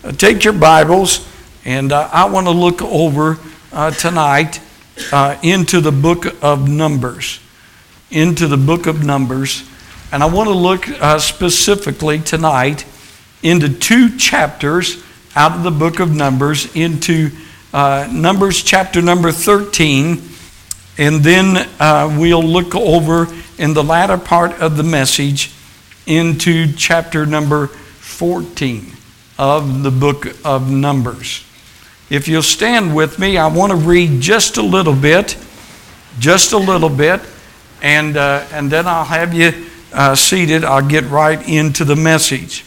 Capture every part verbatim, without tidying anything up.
uh, take your Bibles, and uh, I want to look over uh, tonight uh, into the book of Numbers. Into the book of Numbers. And I want to look uh, specifically tonight into two chapters out of the book of Numbers, into uh, Numbers chapter number thirteen, and then uh, we'll look over in the latter part of the message into chapter number fourteen of the book of Numbers. If you'll stand with me, I want to read just a little bit, just a little bit, and uh, and then I'll have you uh, seated. I'll get right into the message.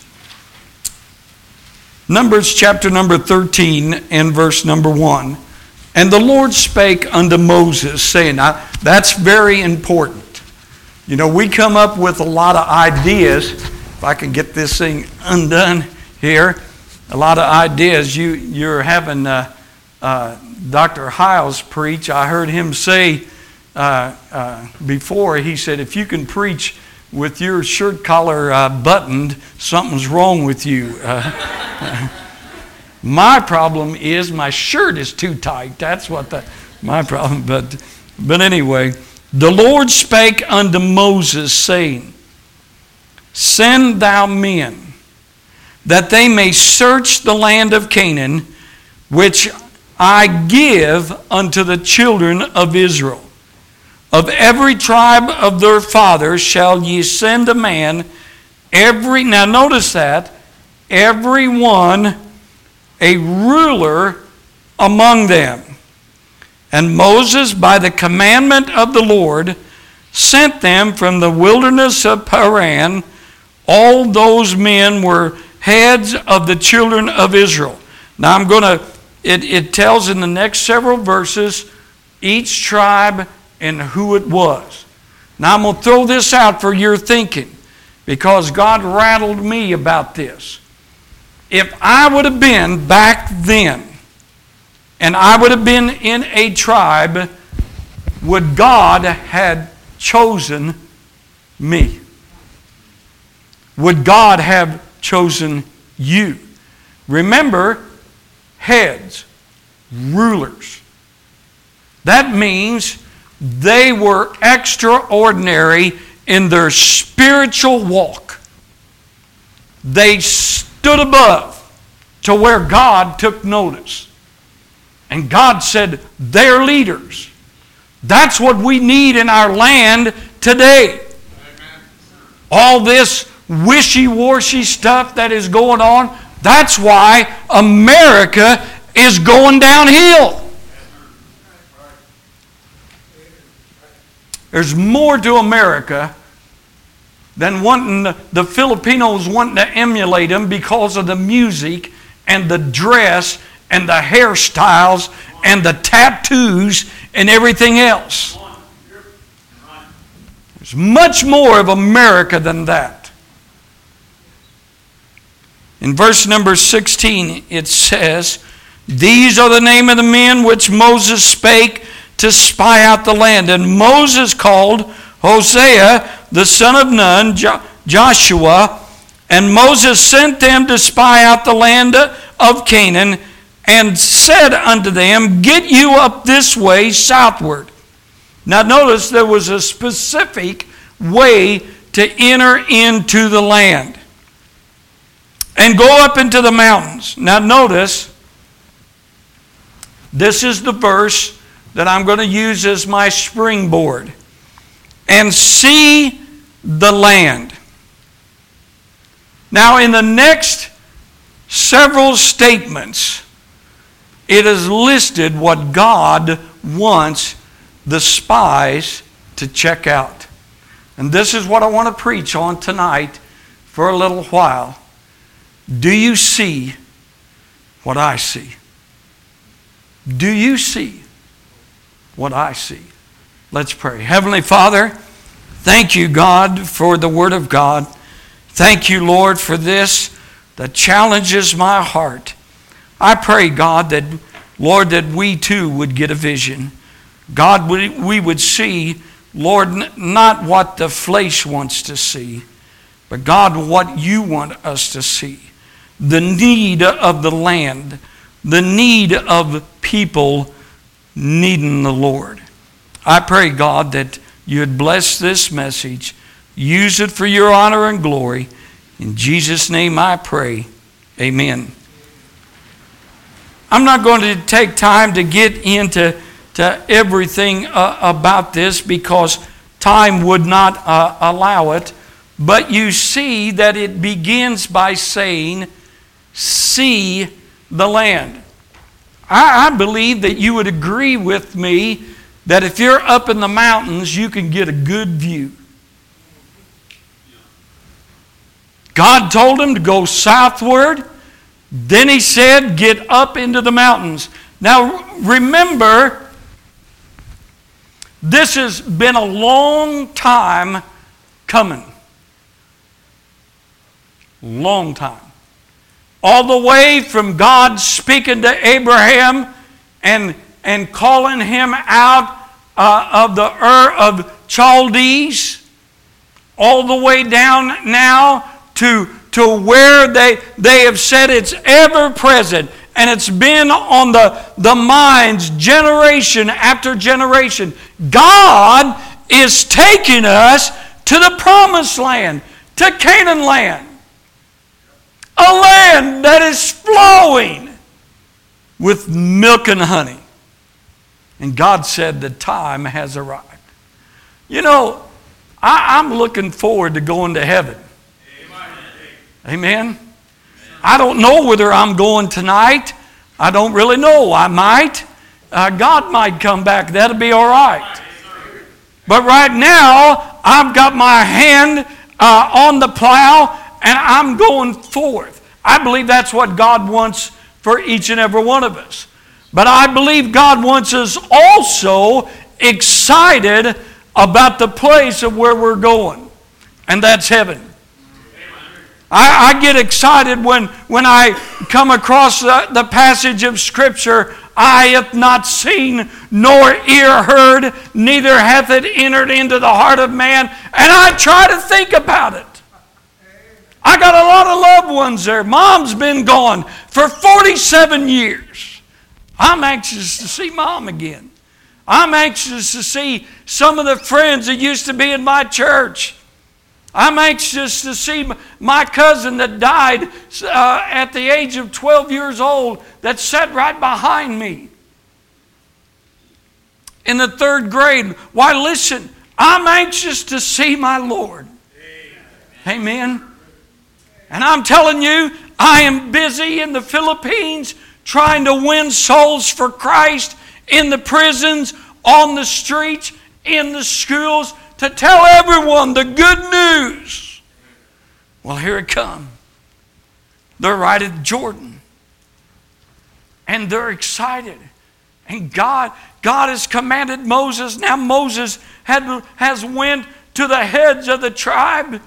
Numbers chapter number thirteen and verse number one. And the Lord spake unto Moses, saying, now, that's very important. You know, we come up with a lot of ideas. If I can get this thing undone here, a lot of ideas. You, you're having uh, uh, Doctor Hiles preach. I heard him say uh, uh, before, he said, if you can preach with your shirt collar uh, buttoned, something's wrong with you. Uh, my problem is my shirt is too tight. That's what the, my problem. But, but anyway, the Lord spake unto Moses, saying, send thou men, that they may search the land of Canaan, which I give unto the children of Israel. Of every tribe of their fathers shall ye send a man, every, now notice that, every one a ruler among them. And Moses, by the commandment of the Lord, sent them from the wilderness of Paran. All those men were heads of the children of Israel. Now I'm going to, it, it tells in the next several verses each tribe and who it was. Now I'm going to throw this out for your thinking, because God rattled me about this. If I would have been back then, and I would have been in a tribe, would God have chosen me? Would God have chosen you? Remember, heads, rulers. That means they were extraordinary in their spiritual walk. They stood above to where God took notice. And God said, they're leaders. That's what we need in our land today. Amen. All this wishy-washy stuff that is going on, that's why America is going downhill. There's more to America than wanting the Filipinos wanting to emulate them because of the music and the dress and the hairstyles and the tattoos and everything else. There's much more of America than that. In verse number sixteen it says, these are the name of the men which Moses spake to spy out the land. And Moses called Hosea, the son of Nun, jo- Joshua, and Moses sent them to spy out the land of Canaan, and said unto them, get you up this way southward. Now notice there was a specific way to enter into the land. And go up into the mountains. Now notice, this is the verse that I'm going to use as my springboard. And see the land. Now in the next several statements, it is listed what God wants the spies to check out. And this is what I want to preach on tonight for a little while. Do you see what I see? Do you see what I see? Let's pray. Heavenly Father, thank you, God, for the Word of God. Thank you, Lord, for this that challenges my heart. I pray, God, that, Lord, that we too would get a vision. God, we, we would see, Lord, not what the flesh wants to see, but God, what you want us to see. the need of the land, the need of people needing the Lord. I pray, God, that you would bless this message, use it for your honor and glory. In Jesus' name I pray, amen. I'm not going to take time to get into to everything uh, about this because time would not uh, allow it. But you see that it begins by saying, see the land. I, I believe that you would agree with me that if you're up in the mountains, you can get a good view. God told him to go southward. Then he said, get up into the mountains. Now remember, this has been a long time coming. Long time. All the way from God speaking to Abraham and, and calling him out uh, of the Ur of Chaldees, all the way down now to, to where they, they have said it's ever present. And it's been on the, the minds generation after generation. God is taking us to the promised land, to Canaan land. A land that is flowing with milk and honey. And God said the time has arrived. You know, I, I'm looking forward to going to heaven. Amen. Amen. I don't know whether I'm going tonight. I don't really know. I might. Uh, God might come back. That'll be all right. But right now, I've got my hand uh, on the plow and I'm going forth. I believe that's what God wants for each and every one of us. But I believe God wants us also excited about the place of where we're going. And that's heaven. I, I get excited when, when I come across the, the passage of Scripture, eye hath not seen, nor ear heard, neither hath it entered into the heart of man. And I try to think about it. I got a lot of loved ones there. Mom's been gone for forty-seven years. I'm anxious to see Mom again. I'm anxious to see some of the friends that used to be in my church. I'm anxious to see my cousin that died uh, at the age of twelve years old that sat right behind me in the third grade. Why, listen, I'm anxious to see my Lord. Amen. Amen. And I'm telling you, I am busy in the Philippines trying to win souls for Christ in the prisons, on the streets, in the schools, to tell everyone the good news. Well, here it comes. They're right at Jordan. And they're excited. And God, God has commanded Moses. Now Moses had, has went to the heads of the tribe.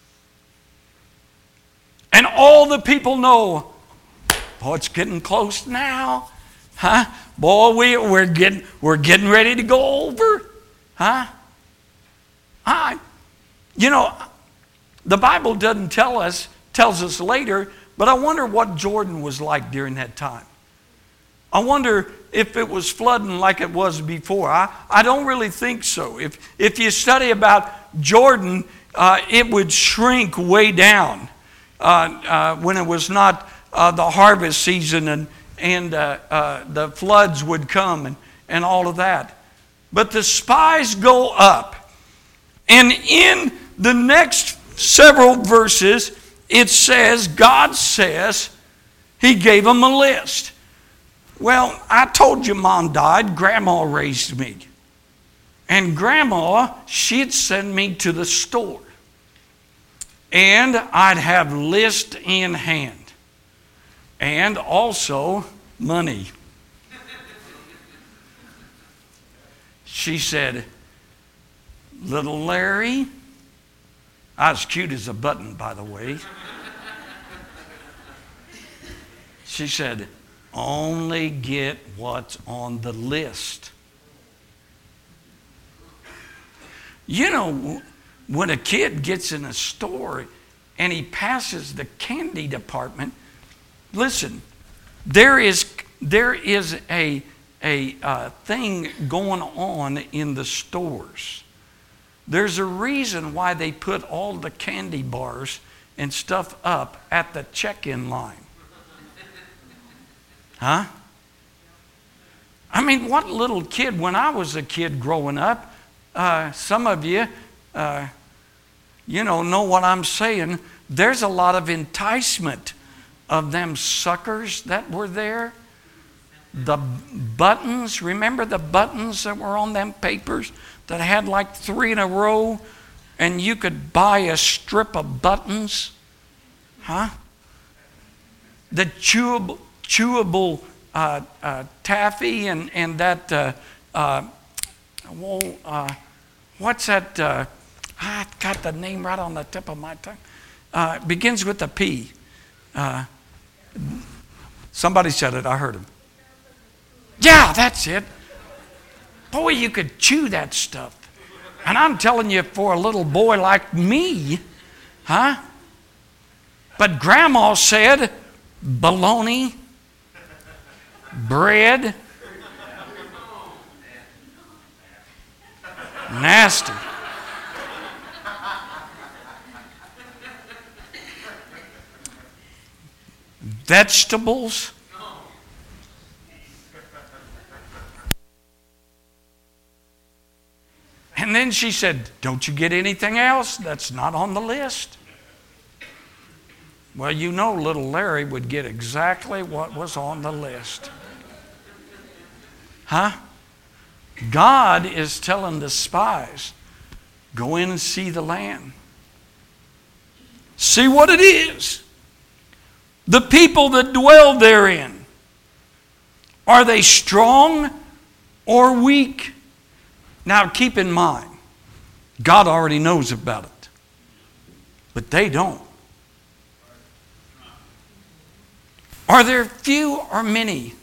And all the people know, boy, it's getting close now. Huh? Boy, we, we're, getting, we're getting ready to go over. Huh? I, you know, the Bible doesn't tell us, tells us later, but I wonder what Jordan was like during that time. I wonder if it was flooding like it was before. I, I don't really think so. If, if you study about Jordan, uh, it would shrink way down uh, uh, when it was not uh, the harvest season and, and uh, uh, the floods would come and, and all of that. But the spies go up. And in the next several verses, it says, God says, He gave them a list. Well, I told you Mom died. Grandma raised me. And Grandma, she'd send me to the store. And I'd have list in hand. And also money. She said, little Larry, I was cute as a button, by the way. She said, only get what's on the list. You know, when a kid gets in a store and he passes the candy department, listen, there is there is a a uh, thing going on in the stores. There's a reason why they put all the candy bars and stuff up at the check-in line. Huh? I mean, what little kid, when I was a kid growing up, uh, some of you, uh, you know, know what I'm saying. There's a lot of enticement of them suckers that were there. The buttons, remember the buttons that were on them papers that had like three in a row, and you could buy a strip of buttons? Huh? The chewable, chewable uh, uh, taffy and, and that, uh, uh, well, uh, what's that? Uh, I got the name right on the tip of my tongue. Uh, it begins with a P. Uh, somebody said it, I heard him. Yeah, that's it. Boy, you could chew that stuff. And I'm telling you, for a little boy like me, huh? But Grandma said, bologna, bread, nasty. Vegetables. And then she said, don't you get anything else that's not on the list? Well, you know little Larry would get exactly what was on the list. Huh? God is telling the spies, go in and see the land. See what it is. The people that dwell therein. Are they strong or weak? Now keep in mind, God already knows about it. But they don't. Are there few or many?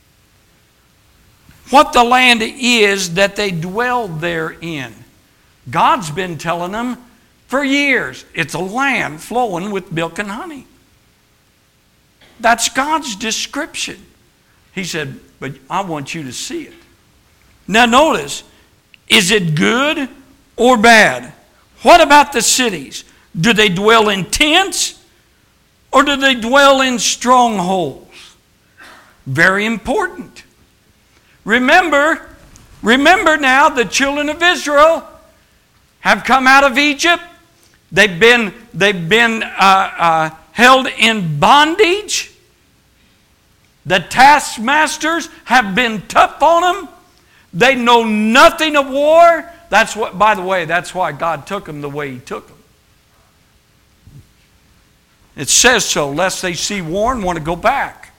What the land is that they dwell therein. God's been telling them for years. It's a land flowing with milk and honey. That's God's description. He said, but I want you to see it. Now notice, is it good or bad? What about the cities? Do they dwell in tents or do they dwell in strongholds? Very important. Remember, remember now the children of Israel have come out of Egypt. They've been, they've been uh, uh, held in bondage. The taskmasters have been tough on them. They know nothing of war. That's what, by the way, that's why God took them the way He took them. It says so, lest they see war and want to go back.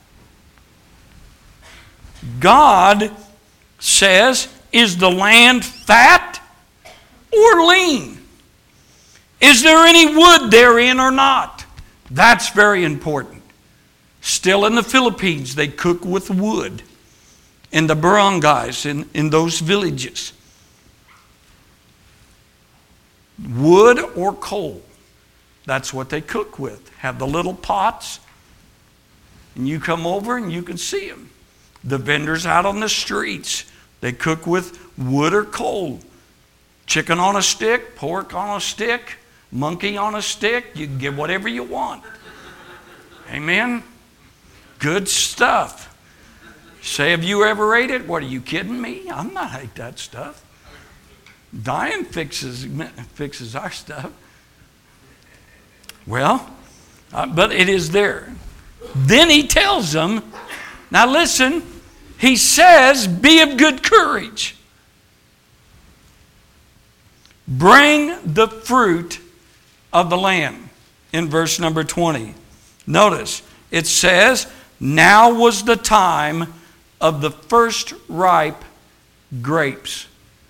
God says, is the land fat or lean? Is there any wood therein or not? That's very important. Still in the Philippines, they cook with wood. In the barangays, in, in those villages. Wood or coal. That's what they cook with. Have the little pots. And you come over and you can see them. The vendors out on the streets, they cook with wood or coal. Chicken on a stick, pork on a stick, monkey on a stick. You can get whatever you want. Amen? Good stuff. Say, have you ever ate it? What, are you kidding me? I'm not ate that stuff. Diane fixes, fixes our stuff. Well, uh, but it is there. Then he tells them, now listen, he says, be of good courage. Bring the fruit of the land in verse number twenty. Notice, it says, now was the time of the first ripe grapes.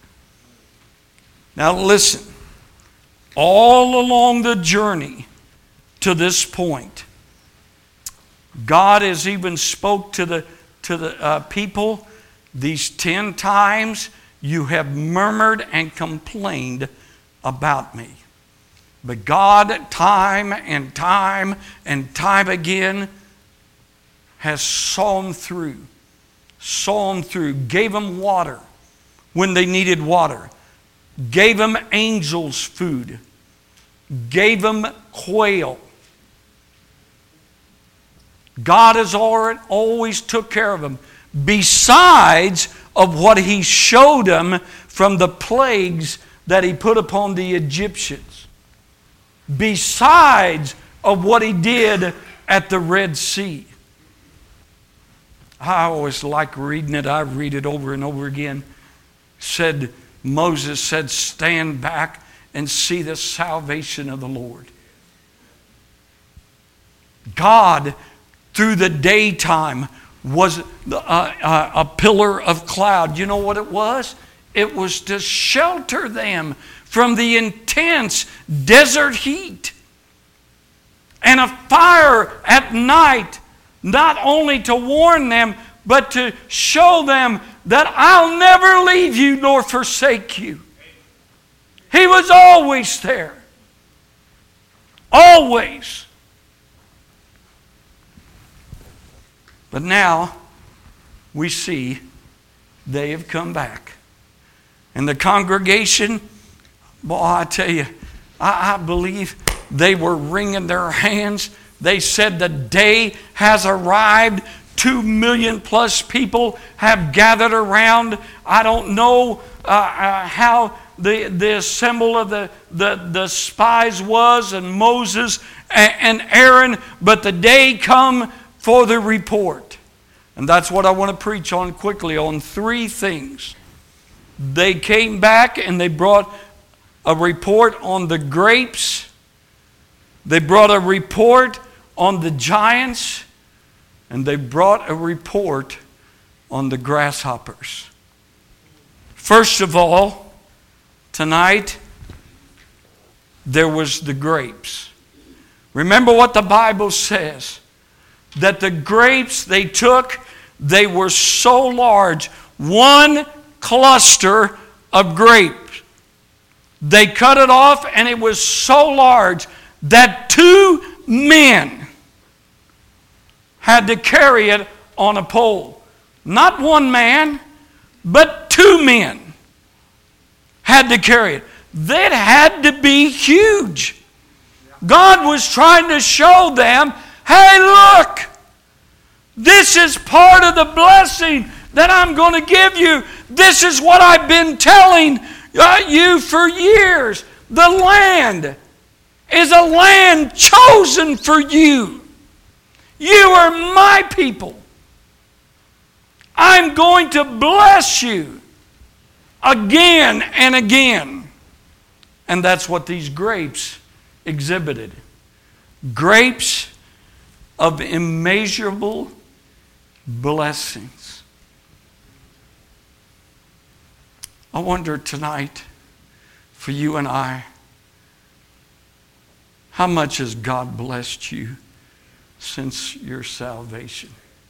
Now listen, all along the journey to this point, God has even spoke to the to the uh, people these ten times. You have murmured and complained about me. But God, time and time and time again, has saw them through. Saw them through. Gave them water when they needed water. Gave them angels food. Gave them quail. God has already, always took care of them. Besides of what He showed them from the plagues that He put upon the Egyptians. Besides of what He did at the Red Sea. I always like reading it. I read it over and over again. Said, Moses said, stand back and see the salvation of the Lord. God, through the daytime, was a, a, a pillar of cloud. You know what it was? It was to shelter them from the intense desert heat. And a fire at night, not only to warn them, but to show them that I'll never leave you nor forsake you. He was always there. Always. But now we see they have come back. And the congregation, boy, I tell you, I, I believe they were wringing their hands. They said the day has arrived. Two million plus people have gathered around. I don't know uh, uh, how the, the assembly of the, the, the spies was, and Moses and, and Aaron, but the day come for the report. And that's what I want to preach on quickly, on three things. They came back and they brought a report on the grapes. They brought a report on the giants. And they brought a report on the grasshoppers. First of all, tonight, there was the grapes. Remember what the Bible says. That the grapes they took, they were so large. One cluster of grapes. They cut it off and it was so large that two men had to carry it on a pole. Not one man, but two men had to carry it. That had to be huge. God was trying to show them, hey, look, this is part of the blessing that I'm going to give you. This is what I've been telling uh, you for years. The land is a land chosen for you. You are my people. I'm going to bless you again and again. And that's what these grapes exhibited. Grapes of immeasurable blessings. I wonder tonight, for you and I, how much has God blessed you since your salvation?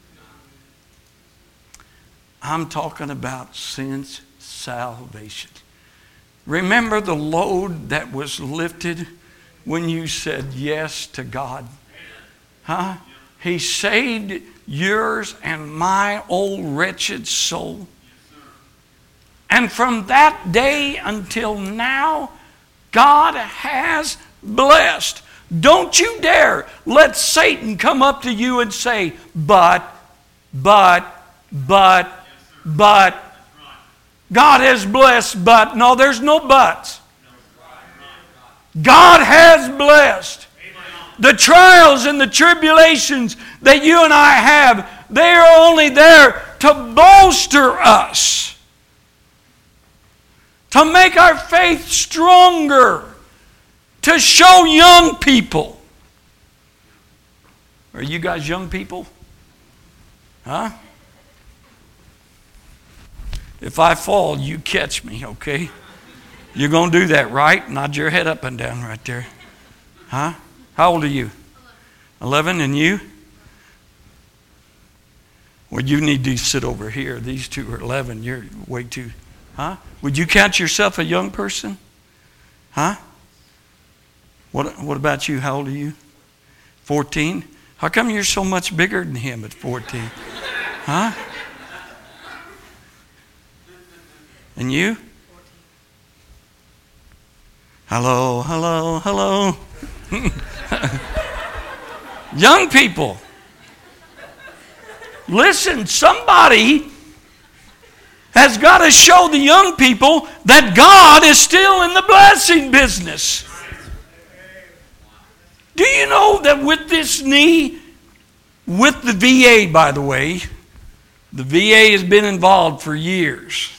I'm talking about since salvation. Remember the load that was lifted when you said yes to God? Huh? He saved yours and my old wretched soul. And from that day until now, God has blessed. Don't you dare let Satan come up to you and say, but, but, but, but. God has blessed, but. No, there's no buts. God has blessed. The trials and the tribulations that you and I have, they are only there to bolster us. To make our faith stronger. To show young people. Are you guys young people? Huh? If I fall, you catch me, okay? You're going to do that, right? Nod your head up and down right there. Huh? How old are you? Eleven, and you? Well, you need to sit over here. These two are eleven. You're way too... Huh? Would you count yourself a young person? Huh? What, what about you? How old are you? fourteen? How come you're so much bigger than him at fourteen? Huh? And you? Hello, hello, hello. Young people, listen, somebody has got to show the young people that God is still in the blessing business. Do you know that with this knee, with the V A, by the way, the V A has been involved for years.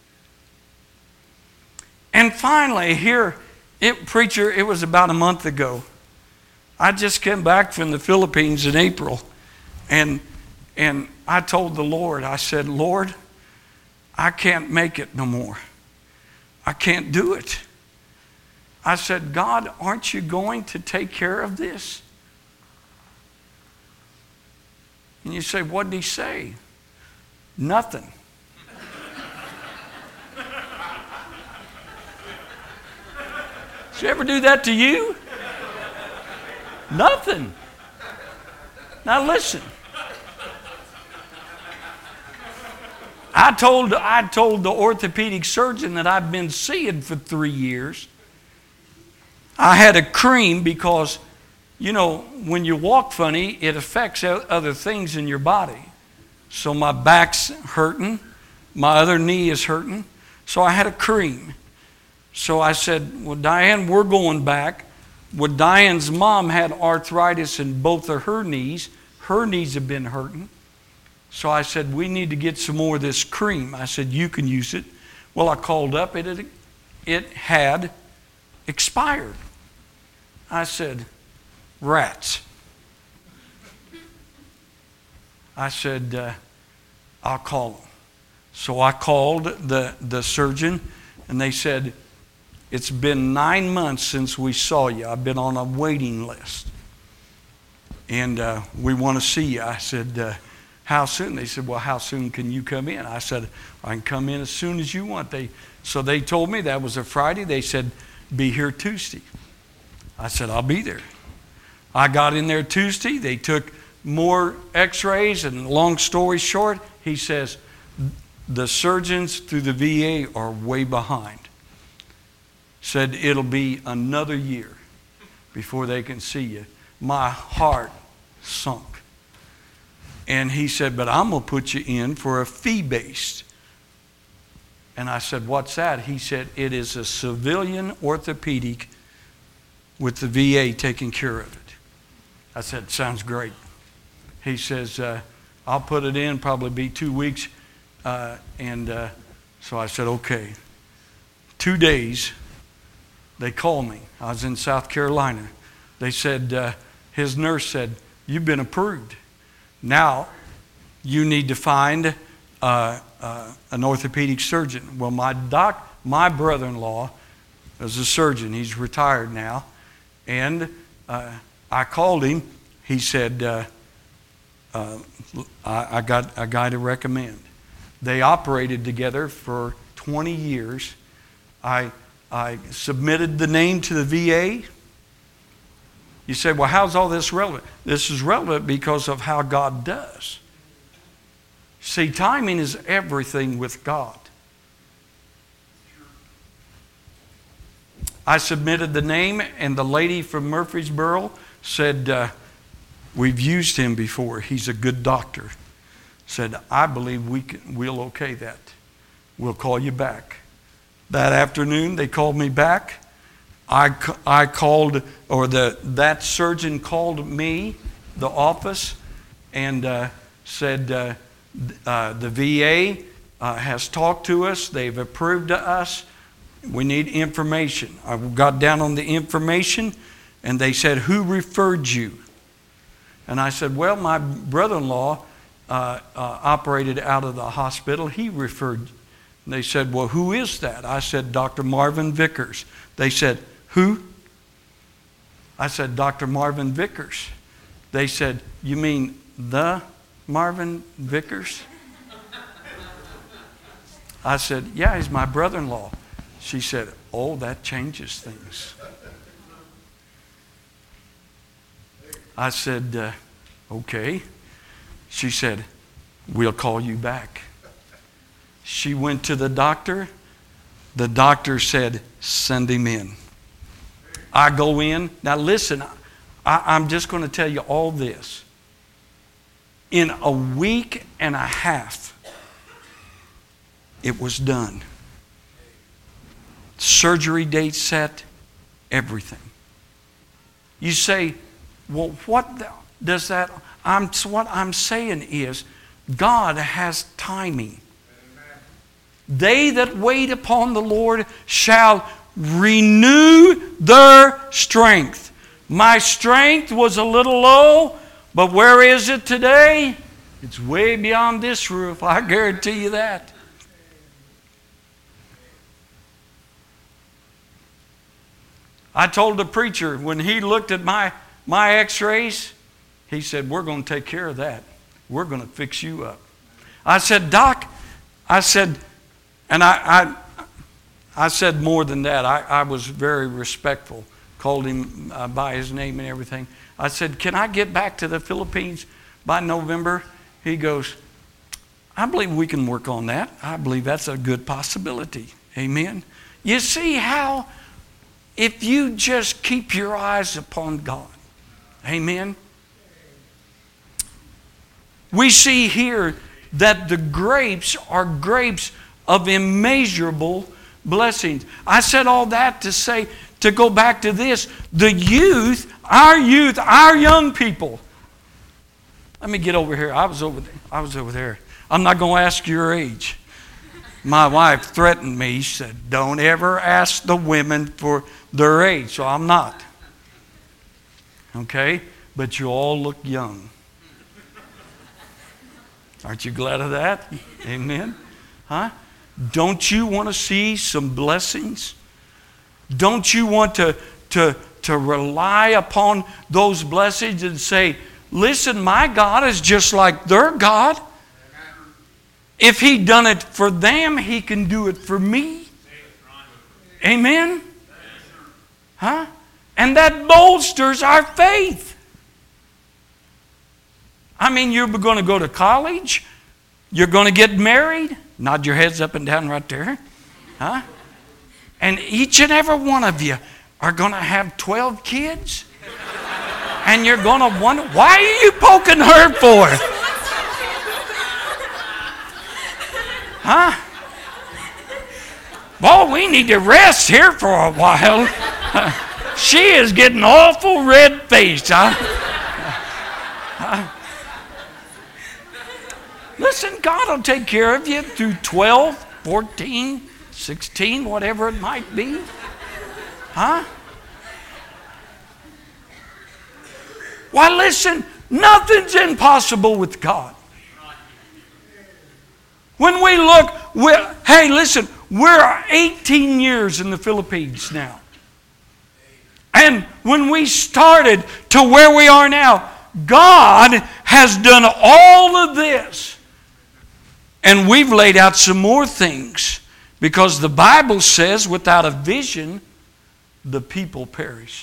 And finally, here, it, preacher, it was about a month ago. I just came back from the Philippines in April, and and I told the Lord, I said, Lord, I can't make it no more. I can't do it. I said, God, aren't you going to take care of this? And you say, what did he say? Nothing. Did you ever do that to you? Nothing. Now listen. I told, I told the orthopedic surgeon that I've been seeing for three years. I had a cream because, you know, when you walk funny, it affects other things in your body. So my back's hurting. My other knee is hurting. So I had a cream. So I said, well, Diane, we're going back. Well, Diane's mom had arthritis in both of her knees. Her knees have been hurting. So I said, we need to get some more of this cream. I said, you can use it. Well, I called up. It had, it had expired. I said, rats. I said, uh, I'll call them. So I called the, the surgeon, and they said, it's been nine months since we saw you. I've been on a waiting list. And uh, we want to see you. I said, uh, how soon? They said, well, how soon can you come in? I said, I can come in as soon as you want. They, so they told me that was a Friday. They said, be here Tuesday. I said, I'll be there. I got in there Tuesday. They took more x-rays, and long story short, he says, the surgeons through the V A are way behind. Said it'll be another year before they can see you. My heart sunk. And he said, but I'm going to put you in for a fee-based. And I said, what's that? He said, it is a civilian orthopedic with the V A taking care of it. I said, sounds great. He says, uh, I'll put it in, probably be two weeks. Uh, and uh, so I said, okay. Two days, they called me. I was in South Carolina. They said, uh, his nurse said, you've been approved. Now, you need to find uh, uh, an orthopedic surgeon. Well, my doc, my brother-in-law is a surgeon. He's retired now. And uh, I called him. He said, uh, uh, I, I got a guy to recommend. They operated together for twenty years. I, I submitted the name to the V A. You say, well, how's all this relevant? This is relevant because of how God does. See, timing is everything with God. I submitted the name, and the lady from Murfreesboro said, uh, we've used him before. He's a good doctor. Said, I believe we can, we'll okay that. We'll call you back. That afternoon, they called me back. I, I called, or the that surgeon called me, the office, and uh, said, uh, uh, the V A uh, has talked to us. They've approved to us. We need information. I got down on the information, and they said, who referred you? And I said, well, my brother-in-law uh, uh, operated out of the hospital. He referred. And they said, well, who is that? I said, Doctor Marvin Vickers. They said, who? I said, Doctor Marvin Vickers. They said, you mean the Marvin Vickers? I said, yeah, he's my brother-in-law. She said, oh, that changes things. I said, uh, Okay. She said, we'll call you back. She went to the doctor. The doctor said, send him in. I go in. Now listen, I, I'm just going to tell you all this. In a week and a half, it was done. Surgery date set, everything. You say, well, what the, does that... I'm, what I'm saying is, God has timing. Amen. They that wait upon the Lord shall renew their strength. My strength was a little low, but where is it today? It's way beyond this roof. I guarantee you that. I told the preacher when he looked at my, my x-rays, he said, we're going to take care of that. We're going to fix you up. I said, Doc, I said, and I I, I said more than that. I, I was very respectful, called him uh, by his name and everything. I said, can I get back to the Philippines by November? He goes, I believe we can work on that. I believe that's a good possibility. Amen. You see how if you just keep your eyes upon God. Amen. We see here that the grapes are grapes of immeasurable blessings. I said all that to say, to go back to this, the youth, our youth, our young people. Let me get over here. I was over there. I was over there. I'm not going to ask your age. My wife threatened me. She said, don't ever ask the women for their age. So I'm not. Okay? But you all look young. Aren't you glad of that? Amen? Huh? Don't you want to see some blessings? Don't you want to, to, to rely upon those blessings and say, listen, my God is just like their God. If He done it for them, He can do it for me. Amen? Huh? And that bolsters our faith. I mean, you're going to go to college. You're going to get married. Nod your heads up and down right there. Huh? And each and every one of you are going to have twelve kids. And you're going to wonder, why are you poking her for? Huh? Boy, we need to rest here for a while. She is getting awful red-faced. Huh? Huh? Listen, God will take care of you through twelve, fourteen, sixteen, whatever it might be. Huh? Why, listen, nothing's impossible with God. When we look, we're, hey, listen, we're eighteen years in the Philippines now. And when we started to where we are now, God has done all of this. And we've laid out some more things because the Bible says without a vision, the people perish.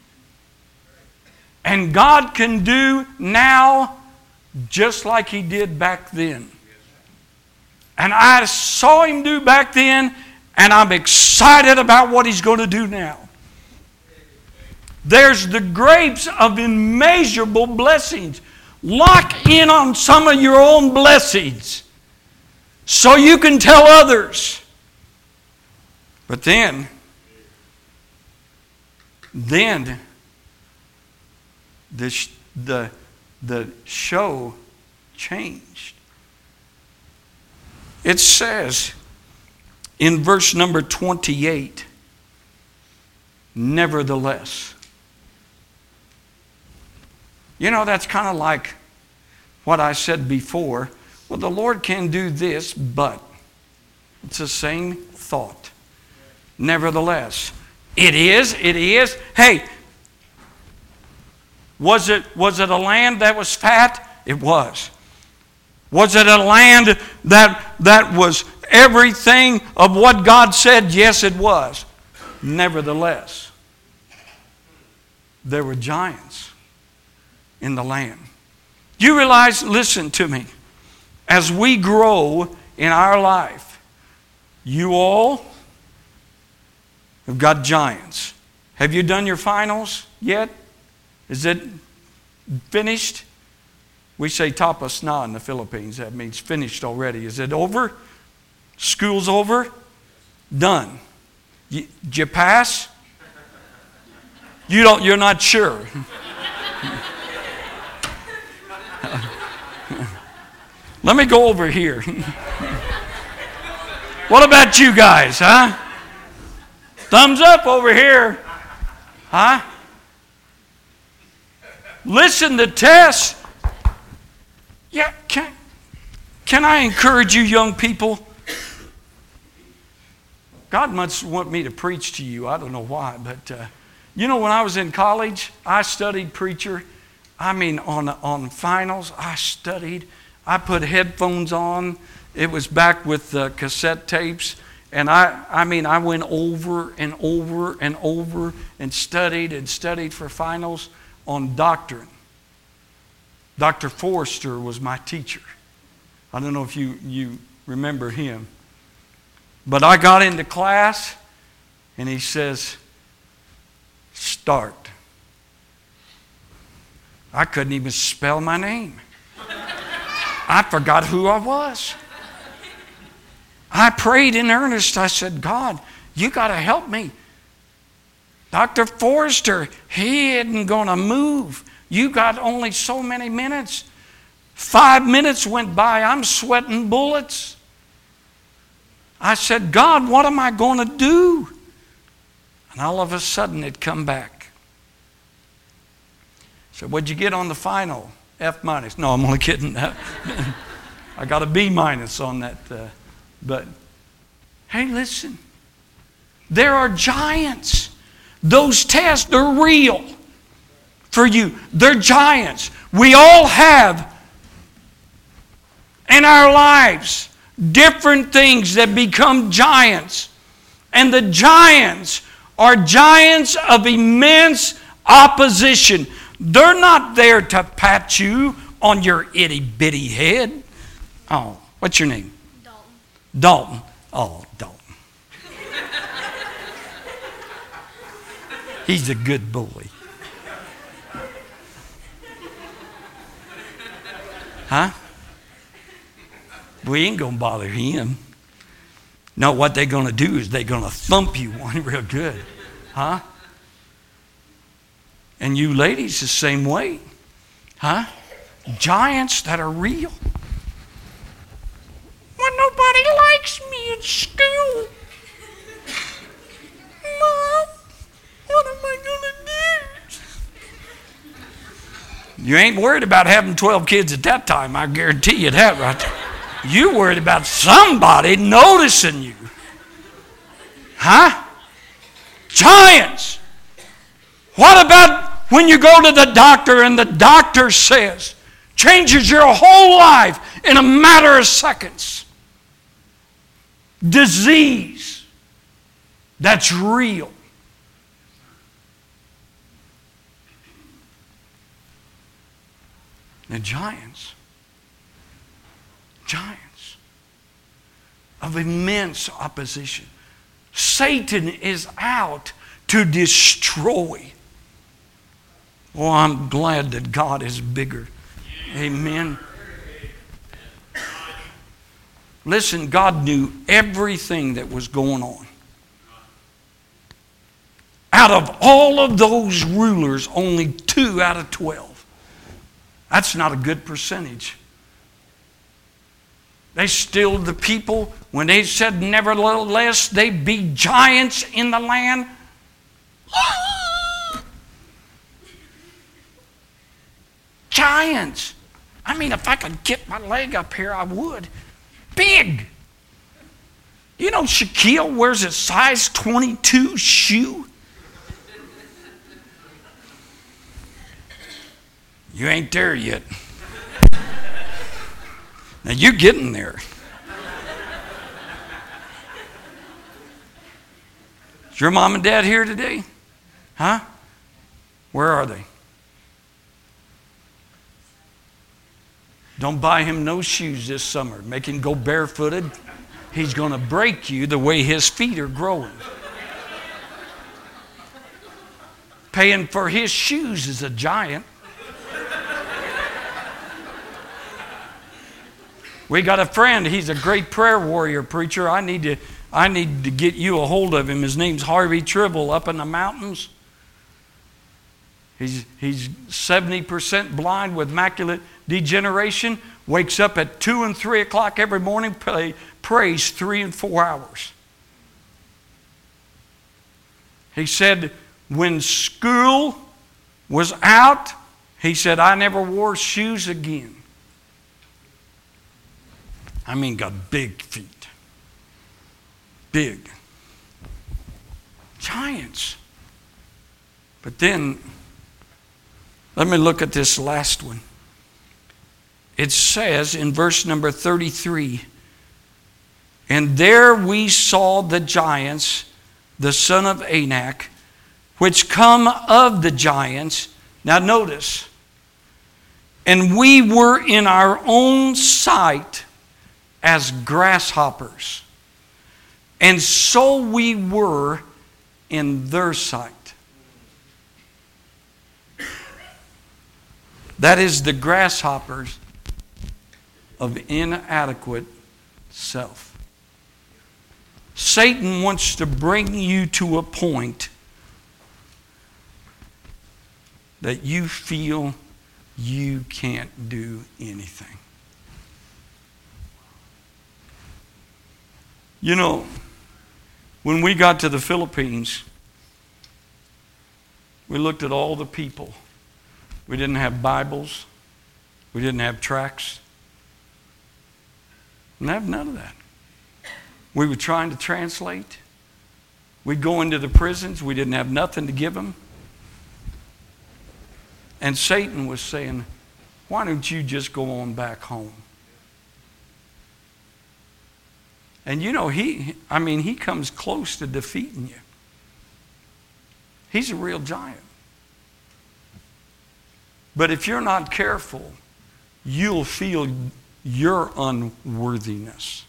And God can do now just like He did back then. And I saw Him do back then, and I'm excited about what He's going to do now. There's the grapes of immeasurable blessings. Lock in on some of your own blessings so you can tell others. But then, then the, the, the show changed. It says in verse number twenty-eight, nevertheless. You know, that's kind of like what I said before. Well, the Lord can do this, but it's the same thought. Nevertheless. It is, it is. Hey, was it, was it a land that was fat? It was. Was it a land that, that was everything of what God said? Yes, it was. Nevertheless, there were giants in the land. You realize, listen to me, as we grow in our life, you all have got giants. Have you done your finals yet? Is it finished? We say tapos na in the Philippines. That means finished already. Is it over? School's over? Done. You, did you pass? You don't, you're not sure. Let me go over here. What about you guys, huh? Thumbs up over here. Huh? Listen to Tess. Yeah, can, can I encourage you young people? God must want me to preach to you. I don't know why, but uh, you know, when I was in college, I studied preacher. I mean, on, on finals, I studied. I put headphones on. It was back with uh, cassette tapes. And I, I mean, I went over and over and over and studied and studied for finals on doctrine. Doctor Forrester was my teacher. I don't know if you, you remember him. But I got into class, and he says, start. I couldn't even spell my name. I forgot who I was. I prayed in earnest. I said, God, you got to help me. Doctor Forrester, he isn't going to move. You got only so many minutes. Five minutes went by. I'm sweating bullets. I said, God, what am I going to do? And all of a sudden it come back. I said, what'd you get on the final? F minus. No, I'm only kidding. I got a B minus on that. Uh, but, hey, listen. There are giants. Those tests, they're real for you. They're giants. We all have in our lives different things that become giants. And the giants are giants of immense opposition. They're not there to pat you on your itty bitty head. Oh, what's your name? Dalton. Dalton. Oh, Dalton. He's a good boy. Huh? We ain't going to bother him. No, what they're going to do is they're going to thump you one real good. Huh? And you ladies the same way. Huh? Giants that are real. Well, nobody likes me at school. Mom, what am I going to do? You ain't worried about having twelve kids at that time. I guarantee you that right there. You worried about somebody noticing you. Huh? Giants. What about when you go to the doctor and the doctor says, changes your whole life in a matter of seconds? Disease. That's real. The giants. Giants of immense opposition. Satan is out to destroy. Oh, I'm glad that God is bigger. Amen. Listen, God knew everything that was going on. Out of all of those rulers, only two out of twelve. That's not a good percentage. They still, the people, when they said nevertheless they be giants in the land. Giants. I mean, if I could get my leg up here, I would. Big. You know, Shaquille wears a size twenty-two shoe. You ain't there yet. Now you're getting there. Is your mom and dad here today? Huh? Where are they? Don't buy him no shoes this summer. Make him go barefooted. He's going to break you the way his feet are growing. Paying for his shoes is a giant. We got a friend. He's a great prayer warrior preacher. I need to, I need to get you a hold of him. His name's Harvey Tribble up in the mountains. He's, he's seventy percent blind with macular degeneration. Wakes up at two and three o'clock every morning. Pray, prays three and four hours. He said when school was out, he said, I never wore shoes again. I mean, got big feet. Big. Giants. But then, let me look at this last one. It says in verse number thirty-three, and there we saw the giants, the son of Anak, which come of the giants. Now notice, and we were in our own sight as grasshoppers, and so we were in their sight. That is the grasshoppers of inadequate self. Satan wants to bring you to a point that you feel you can't do anything. You know, when we got to the Philippines, we looked at all the people. We didn't have Bibles. We didn't have tracts. We didn't have none of that. We were trying to translate. We'd go into the prisons. We didn't have nothing to give them. And Satan was saying, why don't you just go on back home? And you know, he, I mean, he comes close to defeating you. He's a real giant. But if you're not careful, you'll feel your unworthiness.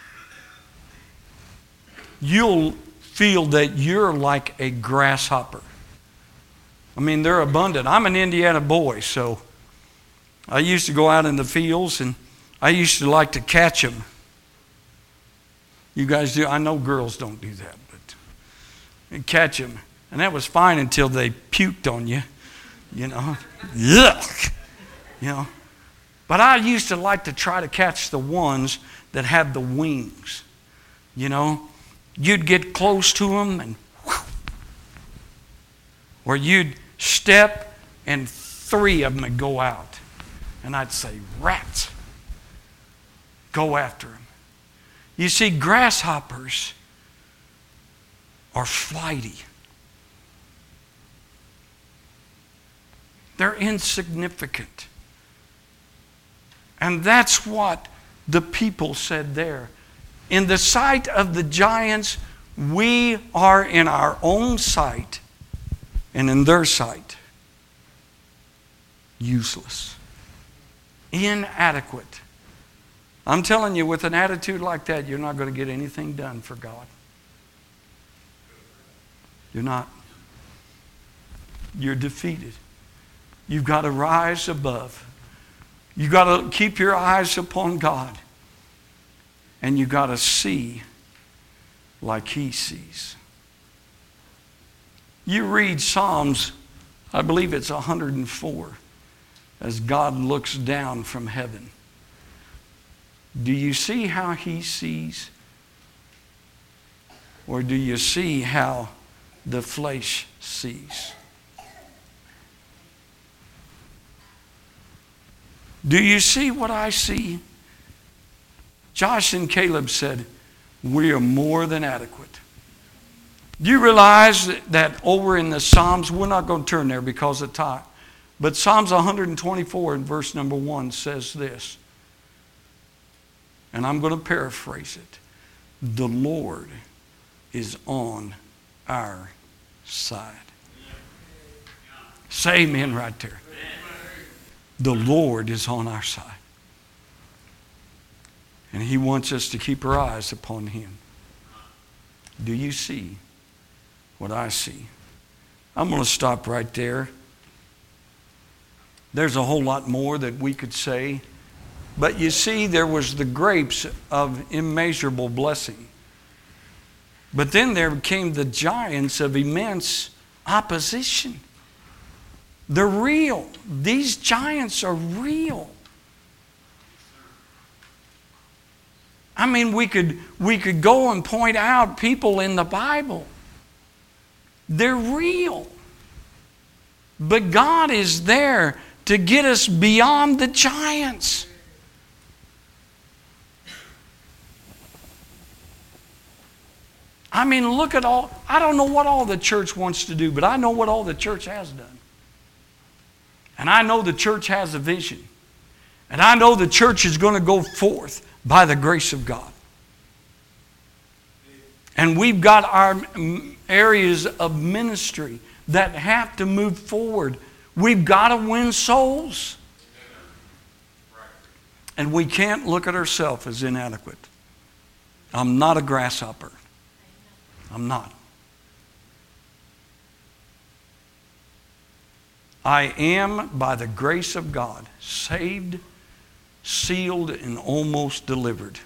You'll feel that you're like a grasshopper. I mean, they're abundant. I'm an Indiana boy, so I used to go out in the fields and I used to like to catch them. You guys do. I know girls don't do that, but you catch them. And that was fine until they puked on you, you know. Yuck! You know. But I used to like to try to catch the ones that had the wings, you know. You'd get close to them and whew, or you'd step and three of them would go out. And I'd say, rats, go after them. You see, grasshoppers are flighty. They're insignificant. And that's what the people said there. In the sight of the giants, we are in our own sight, and in their sight, useless, inadequate. I'm telling you, with an attitude like that, you're not going to get anything done for God. You're not. You're defeated. You've got to rise above. You've got to keep your eyes upon God. And you've got to see like He sees. You read Psalms, I believe it's one hundred four, as God looks down from heaven. Do you see how He sees? Or do you see how the flesh sees? Do you see what I see? Josh and Caleb said, we are more than adequate. Do you realize that over in the Psalms, we're not going to turn there because of time, but Psalms one hundred twenty-four in verse number one says this, and I'm going to paraphrase it. The Lord is on our side. Say amen right there. The Lord is on our side. And He wants us to keep our eyes upon Him. Do you see what I see? I'm going to stop right there. There's a whole lot more that we could say. But you see, there was the grapes of immeasurable blessing. But then there came the giants of immense opposition. They're real. These giants are real. I mean, we could, we could go and point out people in the Bible. They're real. But God is there to get us beyond the giants. I mean, look at all, I don't know what all the church wants to do, but I know what all the church has done. And I know the church has a vision. And I know the church is going to go forth by the grace of God. And we've got our areas of ministry that have to move forward. We've got to win souls. And we can't look at ourselves as inadequate. I'm not a grasshopper. I'm not. I am, by the grace of God, saved, sealed, and almost delivered.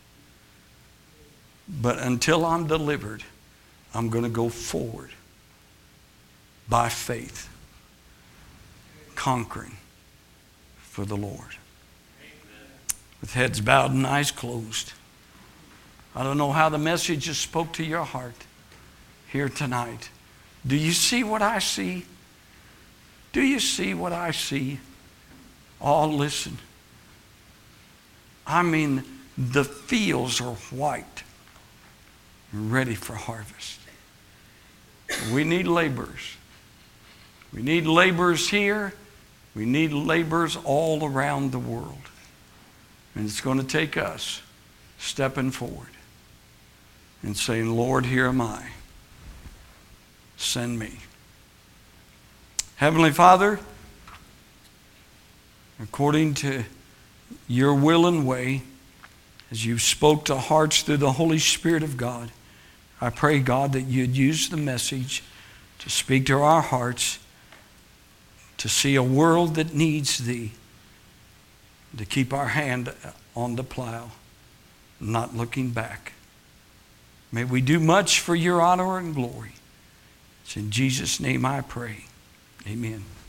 But until I'm delivered, I'm going to go forward by faith, conquering for the Lord. Amen. With heads bowed and eyes closed. I don't know how the message just spoke to your heart here tonight. Do you see what I see? Do you see what I see? Oh, listen. I mean, the fields are white, ready for harvest. We need laborers. We need laborers here. We need laborers all around the world. And it's going to take us stepping forward and saying, Lord, here am I. Send me. Heavenly Father, according to your will and way, as you spoke to hearts through the Holy Spirit of God, I pray, God, that you'd use the message to speak to our hearts, to see a world that needs thee, to keep our hand on the plow, not looking back. May we do much for your honor and glory. It's in Jesus' name I pray. Amen.